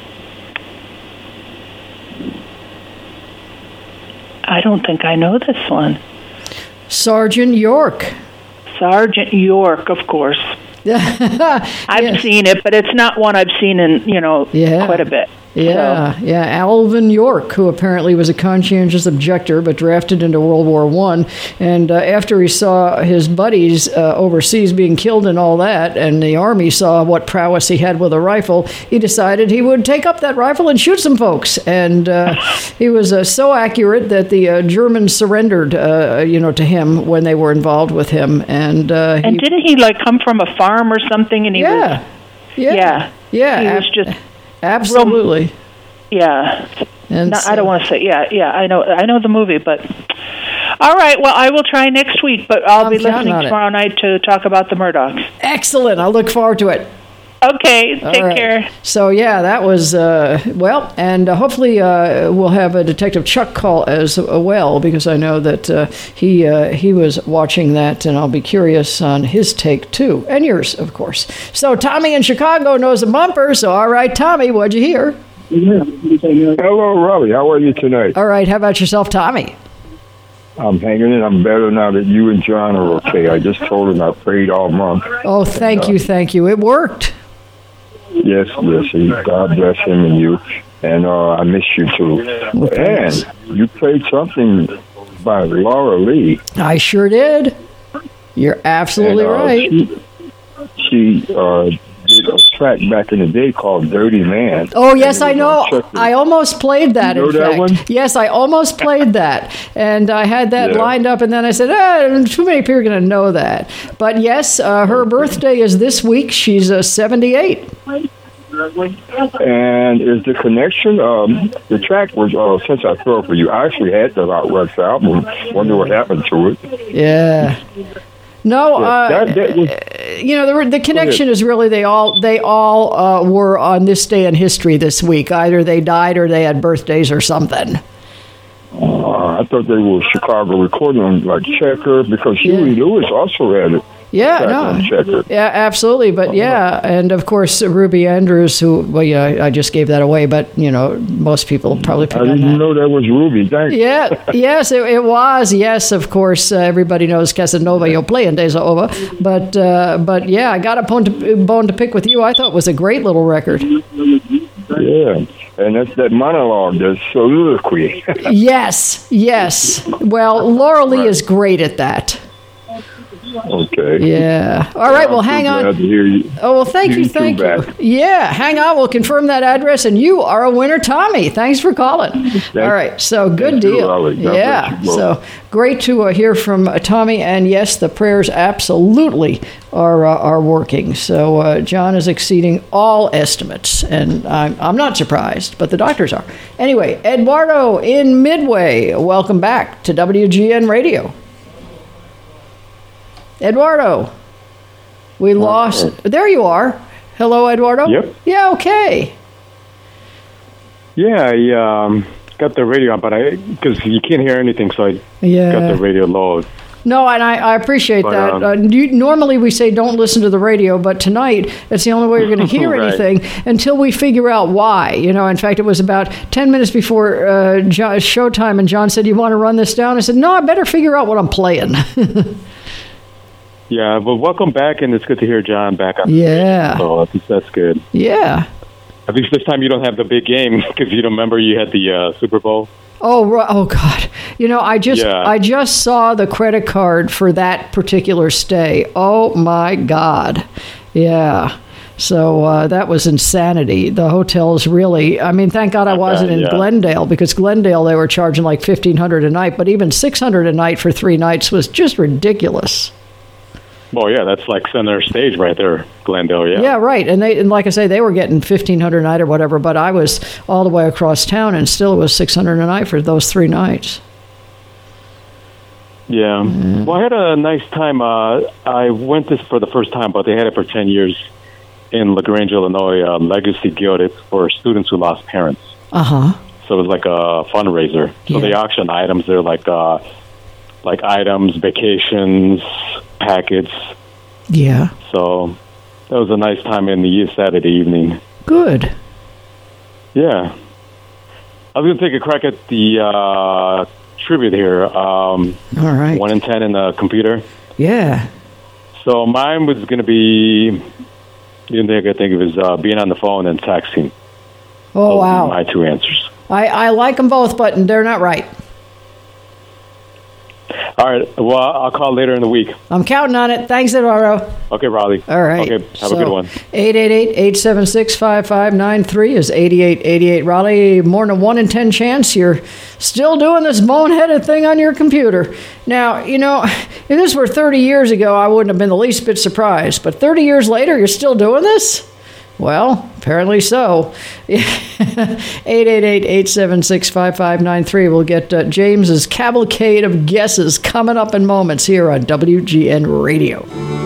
I don't think I know this one. Sergeant York. Sergeant York, of course. I've seen it, but it's not one I've seen in, quite a bit. Yeah, so. Yeah. Alvin York, who apparently was a conscientious objector, but drafted into World War I. And after he saw his buddies overseas being killed and all that, and the Army saw what prowess he had with a rifle, he decided he would take up that rifle and shoot some folks. And he was so accurate that the Germans surrendered, to him when they were involved with him. And didn't he come from a farm or something? And he was, He was just. Absolutely. Yeah. And I don't want to say, I know the movie, but all right, well, I will try next week, but I'll be listening tomorrow night to talk about the Murdochs. Excellent. I'll look forward to it. Okay, take care. So, that was, and hopefully we'll have a Detective Chuck call as well, because I know that he was watching that, and I'll be curious on his take, too, and yours, of course. So, Tommy in Chicago knows a bumper, so all right, Tommy, what'd you hear? Hello, Robbie. How are you tonight? All right, how about yourself, Tommy? I'm hanging in. I'm better now that you and John are okay. I just told him I prayed all month. Oh, thank you. It worked. Yes. God bless him and you. And I miss you, too. Well, and you played something by Laura Lee. I sure did. You're absolutely right. She did a track back in the day called Dirty Man. Oh, yes, I know. I almost played that, in fact. That one? Yes, I almost played that. And I had that lined up, and then I said, too many people are going to know that. But yes, her birthday is this week. She's 78. And is the connection, the track was, since I fell for you, I actually had the Outrux album. Wonder what happened to it. Yeah. No, the connection is really they all were on this day in history this week. Either they died or they had birthdays or something. I thought they were Chicago recording like Checker, because Huey Lewis also had it. Yeah, absolutely. But and of course Ruby Andrews, who I just gave that away, but most people probably pick on that. I didn't know that was Ruby. Thanks. Yes, it was. Yes, of course everybody knows Casanova. You're playing days are over. But I got a bone to pick with you. I thought it was a great little record. Yeah. And that's that monologue, that soliloquy. Yes. Well, Laura Lee is great at that. Okay. Yeah. All right. Well, hang on. Glad to hear you. Oh, well, thank you. Yeah. Hang on. We'll confirm that address, and you are a winner, Tommy. Thanks for calling. All right. So good deal. Yeah. So great to hear from Tommy. And yes, the prayers absolutely are working. So John is exceeding all estimates, and I'm not surprised, but the doctors are. Anyway, Eduardo in Midway, welcome back to WGN Radio. Eduardo, we lost. There you are. Hello, Eduardo. Yep. Yeah. Okay. Yeah, I got the radio on, but because you can't hear anything, so I got the radio low. No, and I appreciate that. Normally we say don't listen to the radio, but tonight it's the only way you're going to hear anything until we figure out why. In fact, it was about 10 minutes before showtime, and John said, "You want to run this down?" I said, "No, I better figure out what I'm playing." Yeah, but welcome back, and it's good to hear John back on. Yeah. So that's good. Yeah. At least this time you don't have the big game because you remember you had the Super Bowl. Oh God! I just saw the credit card for that particular stay. Oh my God! Yeah. So that was insanity. The hotels really, I mean, thank God I wasn't in Glendale, because Glendale, they were charging like $1,500 a night, but even $600 a night for 3 nights was just ridiculous. Well, yeah, that's like center stage right there, Glendale, yeah. Yeah, right. And like I say, they were getting $1,500 a night or whatever, but I was all the way across town, and still it was $600 a night for those 3 nights. Yeah. Well, I had a nice time. I went this for the first time, but they had it for 10 years. In LaGrange, Illinois, Legacy Guild. It's for students who lost parents. Uh-huh. So it was like a fundraiser. So they auction items. They're like items, vacations, packets. Yeah. So that was a nice time in the Saturday evening. Good. Yeah. I was going to take a crack at the trivia here. All right. 1 in 10 in the computer. Yeah. So mine was going to be... The only thing I could think of is being on the phone and texting. Oh, wow. My 2 answers. I like them both, but they're not right. All right. Well, I'll call later in the week. I'm counting on it. Thanks, Eduardo. Okay, Raleigh. All right. Okay, have a good one. 888-876-5593 is 8888 Raleigh. More than a 1 in 10 chance you're still doing this boneheaded thing on your computer. Now, if this were 30 years ago, I wouldn't have been the least bit surprised. But 30 years later, you're still doing this? Well, apparently so. 888-876-5593. We'll get James's cavalcade of guesses coming up in moments here on WGN Radio.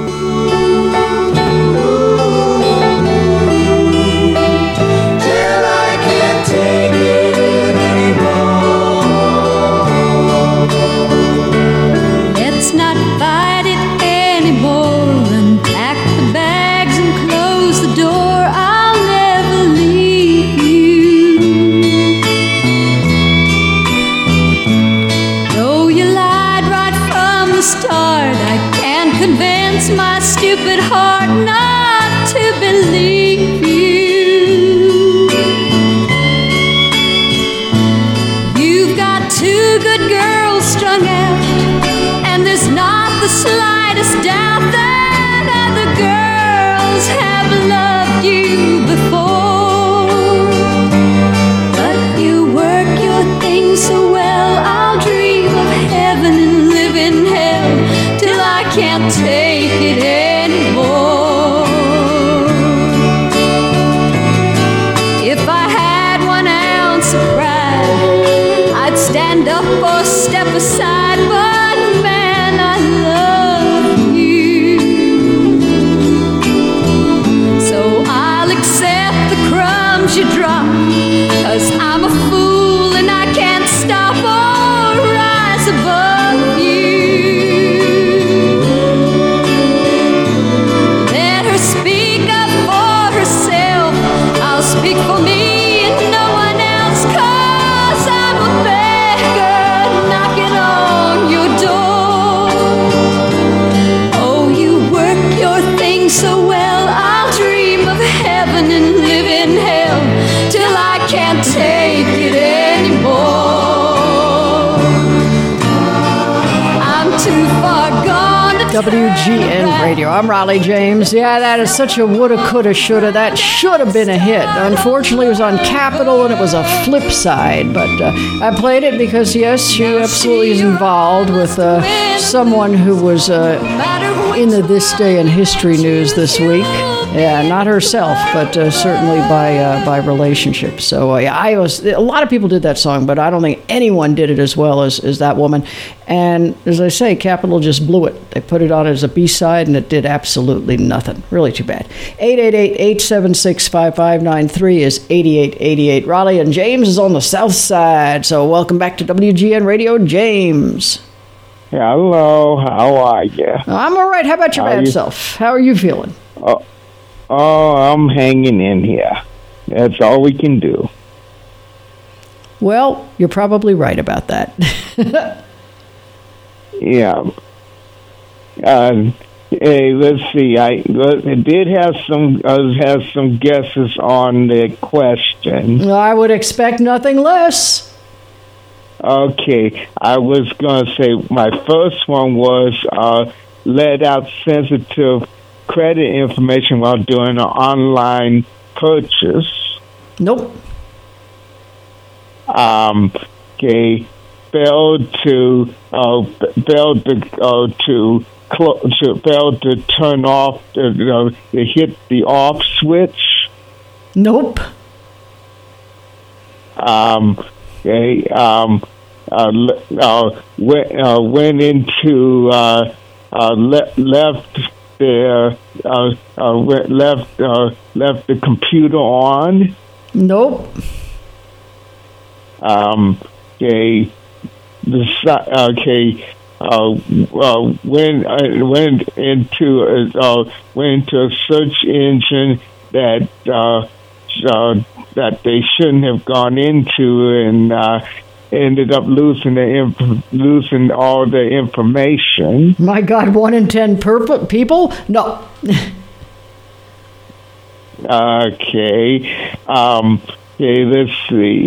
Let's not fight it anymore. Unpack the bags and close the door. I'll never leave you. Though you lied right from the start, I can't convince my stupid heart not to believe you. You've got 2 good girls strung out, and there's not the slightest doubt that other girls have loved you before. But you work your thing so well, I'll dream of heaven and live in hell till I can't take it anymore. If I had 1 ounce of pride, I'd stand up or step aside, but man, I love you. So I'll accept the crumbs you drop, 'cause I'm a fool and I can't stop or rise above you. Let her speak up for herself, I'll speak for me and no one else, 'cause I'm a beggar knocking on your door. Oh, you work your thing so well, I'll dream of heaven and live in hell till I can't take it anymore. I'm too far gone to WGN Radio. I'm Raleigh James. Yeah, that is such a woulda, coulda, shoulda. That should have been a hit. Unfortunately, it was on Capitol, and it was a flip side. But I played it because, yes, she absolutely is involved with someone who was in the This Day in History news this week. Yeah, not herself, but certainly by relationship. So yeah, a lot of people did that song, but I don't think anyone did it as well as that woman. And as I say, Capitol just blew it. They put it on as a B-side, and it did absolutely nothing. Really too bad. 888-876-5593 is 8888 Raleigh, and James is on the south side. So welcome back to WGN Radio, James. Hello, how are you? I'm all right. How about your bad self? How are you feeling? Oh, I'm hanging in here. That's all we can do. Well, you're probably right about that. Yeah. Hey, let's see. I did have some guesses on the question. I would expect nothing less. Okay, I was going to say my first one was let out sensitive credit information while doing an online purchase. Nope. Okay, failed to turn off to hit the off switch. Nope. Okay. Went into left the computer on. Nope. Okay. Went into a search engine that they shouldn't have gone into, and ended up losing all the information. My God, 1 in 10 people? No. Okay. Okay, let's see.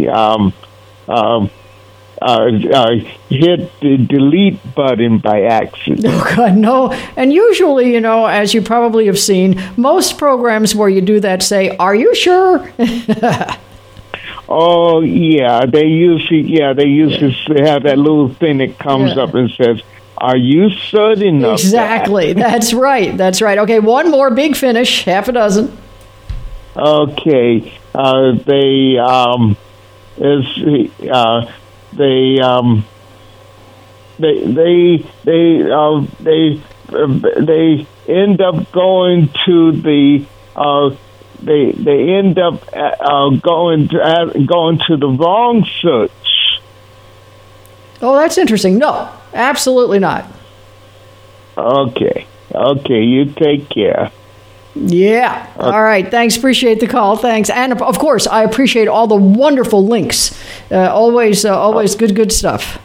Hit the delete button by accident. Oh, God, no. And usually, as you probably have seen, most programs where you do that say, "Are you sure?" Oh, yeah. They usually have that little thing that comes up and says, "Are you certain of Exactly. that?" That's right. Okay, one more big finish, half a dozen. Okay. They end up going to the they end up going to the wrong search. Oh, that's interesting. No, absolutely not. Okay, you take care. Yeah. All right. Thanks. Appreciate the call. Thanks. And of course, I appreciate all the wonderful links. Always good stuff.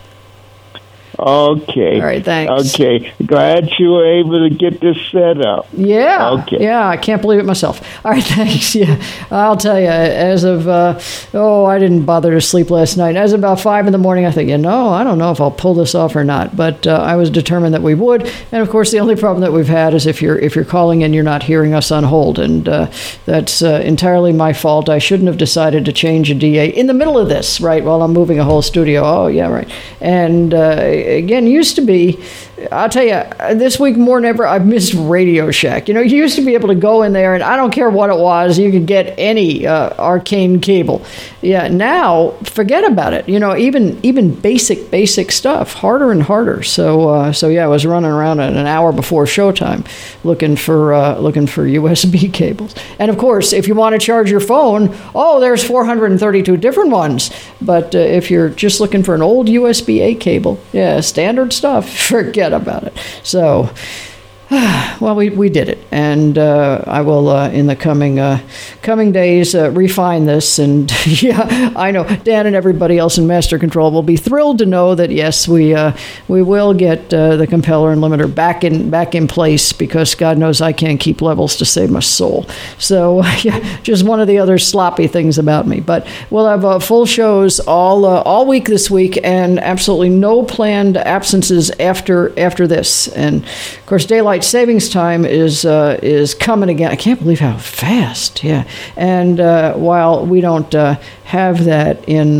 Okay. All right, thanks. Okay. Glad you were able to get this set up. Yeah. Okay. Yeah, I can't believe it myself. All right, thanks. Yeah. I'll tell you, as of, I didn't bother to sleep last night. As of about 5 in the morning, I think, I don't know if I'll pull this off or not. But I was determined that we would. And, of course, the only problem that we've had is if you're calling in, you're not hearing us on hold. And that's entirely my fault. I shouldn't have decided to change a DA in the middle of this, right, while I'm moving a whole studio. Oh, yeah, right. And again, used to be, I'll tell you, this week more than ever, I've missed Radio Shack. You used to be able to go in there, and I don't care what it was, you could get any arcane cable. Yeah, now, forget about it. Even basic stuff, harder and harder. So yeah, I was running around an hour before showtime looking for USB cables. And of course, if you want to charge your phone, there's 432 different ones. But if you're just looking for an old USB-A cable, yeah, standard stuff, forget about it. So, well, we did it, and I will in the coming days refine this. And yeah, I know Dan and everybody else in Master Control will be thrilled to know that yes, we will get the compeller and limiter back in place, because God knows I can't keep levels to save my soul. So yeah, just one of the other sloppy things about me. But we'll have full shows all week this week, and absolutely no planned absences after this. And of course, daylight savings time is coming again. I can't believe how fast. Yeah, and while we don't have that in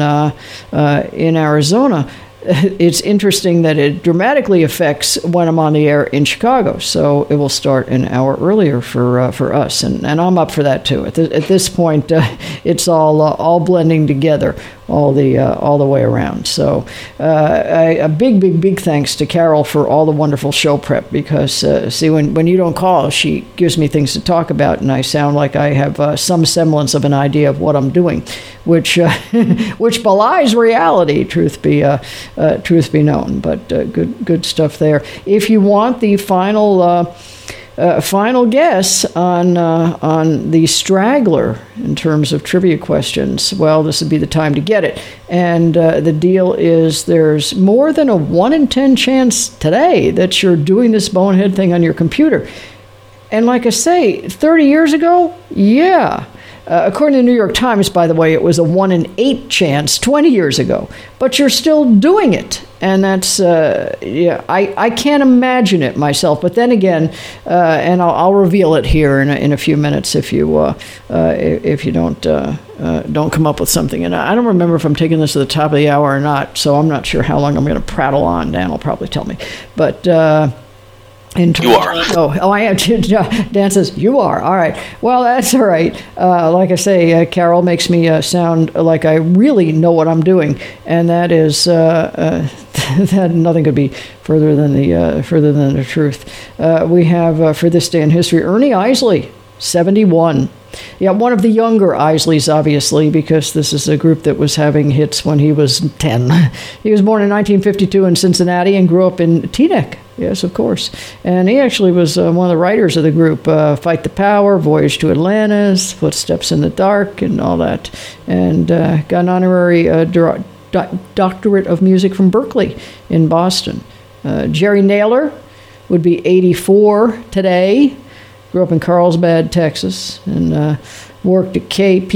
Arizona, it's interesting that it dramatically affects when I'm on the air in Chicago. So it will start an hour earlier for us, and I'm up for that too. At this point, it's all blending together all the way around. So a big thanks to Carol for all the wonderful show prep, because see, when you don't call, she gives me things to talk about, and I sound like I have some semblance of an idea of what I'm doing, which belies reality, truth be known. But good stuff there. If you want the final final guess on the straggler in terms of trivia questions. Well, this would be the time to get it. And the deal is there's more than a 1 in 10 chance today that you're doing this bonehead thing on your computer. And like I say, 30 years ago, yeah. According to the New York Times, by the way, it was a 1 in 8 chance 20 years ago. But you're still doing it. And that's, I can't imagine it myself. But then again, and I'll reveal it here in a few minutes if you don't come up with something. And I don't remember if I'm taking this at the top of the hour or not, so I'm not sure how long I'm going to prattle on. Dan will probably tell me. But... you are. Oh, I am. Dan says, you are. All right. Well, that's all right. Like I say, Carol makes me sound like I really know what I'm doing. And that is, that nothing could be further than the truth. We have, for this day in history, Ernie Isley, 71. Yeah, one of the younger Isleys, obviously, because this is a group that was having hits when he was 10. He was born in 1952 in Cincinnati and grew up in Teaneck. Yes, of course. And he actually was one of the writers of the group, Fight the Power, Voyage to Atlantis, Footsteps in the Dark, and all that. And got an honorary doctorate of music from Berkeley in Boston. Jerry Naylor would be 84 today. Grew up in Carlsbad, Texas, and worked at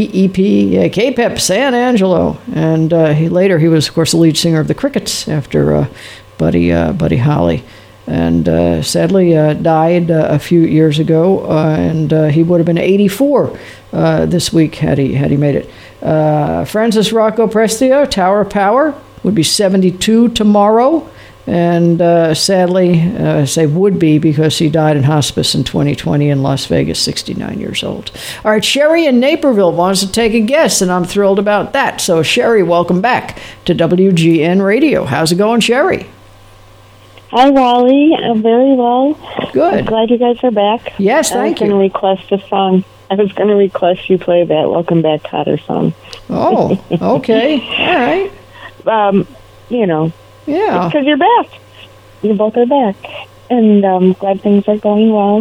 KPEP, San Angelo. And he was, of course, the lead singer of the Crickets after Buddy Holly. And sadly died a few years ago, and he would have been 84 this week had he made it. Francis Rocco Prestia, Tower of Power, would be 72 tomorrow. And sadly, I say would be because he died in hospice in 2020 in Las Vegas, 69 years old. All right, Sherry in Naperville wants to take a guess, and I'm thrilled about that. So, Sherry, welcome back to WGN Radio. How's it going, Sherry? Hi, Raleigh. I'm very well. Good. I'm glad you guys are back. Yes, thank you. I was going to request a song. I was going to request you play that Welcome Back, Kotter song. Oh, okay. All right. Yeah. Because you're back. You both are back. And glad things are going well.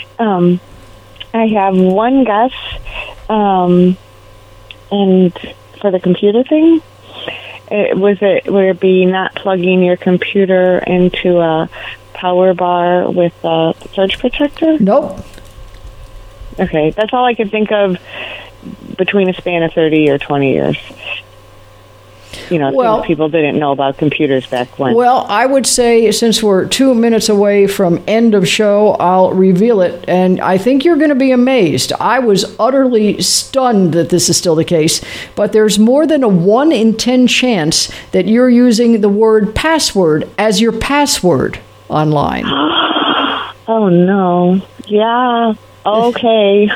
I have one guess, and for the computer thing, would it be not plugging your computer into a power bar with a surge protector? Nope. Okay, that's all I could think of between a span of 30 or 20 years. People didn't know about computers back when. Well, I would say since we're 2 minutes away from end of show, I'll reveal it, and I think you're going to be amazed. I was utterly stunned that this is still the case, but there's more than a 1 in 10 chance that you're using the word password as your password online. Oh, no. Yeah. Okay.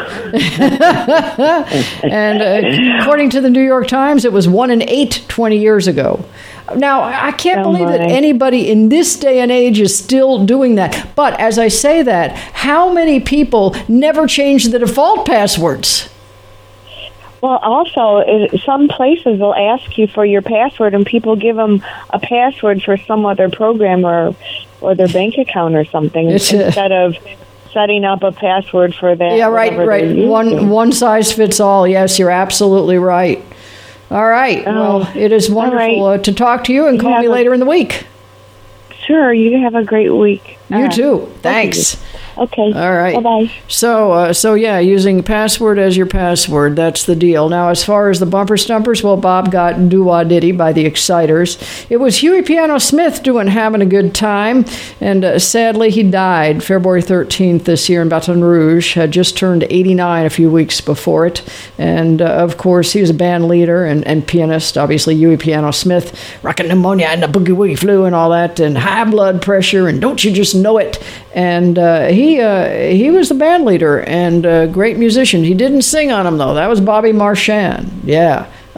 And according to the New York Times, it was 1 in 8 20 years ago. Now, I can't believe that anybody in this day and age is still doing that. But as I say that, how many people never change the default passwords? Well, also, some places will ask you for your password, and people give them a password for some other program or their bank account or something instead of setting up a password for that. Yeah, right. One size fits all. Yes, you're absolutely right. All right. Well, it is wonderful to talk to you, and call me later in the week. Sure. You have a great week. You too. Thanks. Okay. All right. Bye-bye. So yeah, using password as your password, that's the deal. Now, as far as the bumper stumpers, well, Bob got Doo-Wah Diddy by the Exciters. It was Huey Piano Smith Having a Good Time, and sadly he died February 13th this year in Baton Rouge, had just turned 89 a few weeks before it. And, of course, he was a band leader and pianist, obviously Huey Piano Smith, Rockin' Pneumonia and the Boogie Woogie Flu and all that, and High Blood Pressure, and Don't You Just Know It. And he was the band leader and a great musician. He didn't sing on them, though. That was Bobby Marchand. Yeah.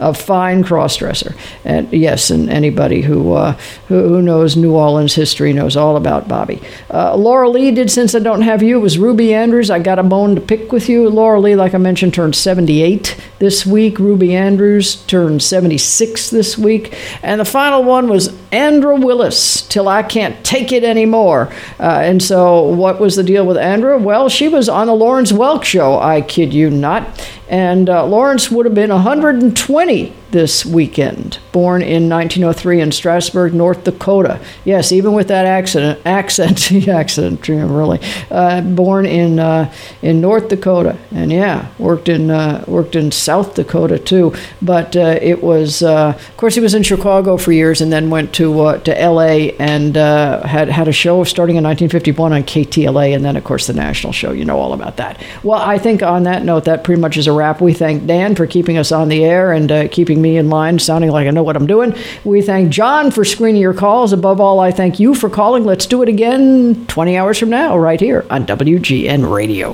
a fine cross-dresser. And yes, and anybody who knows New Orleans history knows all about Bobby. Laura Lee did Since I Don't Have You. It was Ruby Andrews. I got a bone to pick with you. Laura Lee, like I mentioned, turned 78 this week. Ruby Andrews turned 76 this week. And the final one was Andra Willis, Till I Can't Take It Anymore. And so what was the deal with Andra? Well, she was on the Lawrence Welk Show, I kid you not. And Lawrence would have been 120 this weekend, born in 1903 in Strasburg, North Dakota. Yes, even with that accent, really. Born in North Dakota, and yeah, worked in South Dakota too. But it was, of course, he was in Chicago for years, and then went to L.A. and had a show starting in 1951 on KTLA, and then of course the national show. You know all about that. Well, I think on that note, that pretty much is a wrap. We thank Dan for keeping us on the air and keeping me in line, sounding like I know what I'm doing. We thank John for screening your calls. Above all, I thank you for calling. Let's do it again 20 hours from now, right here on WGN Radio.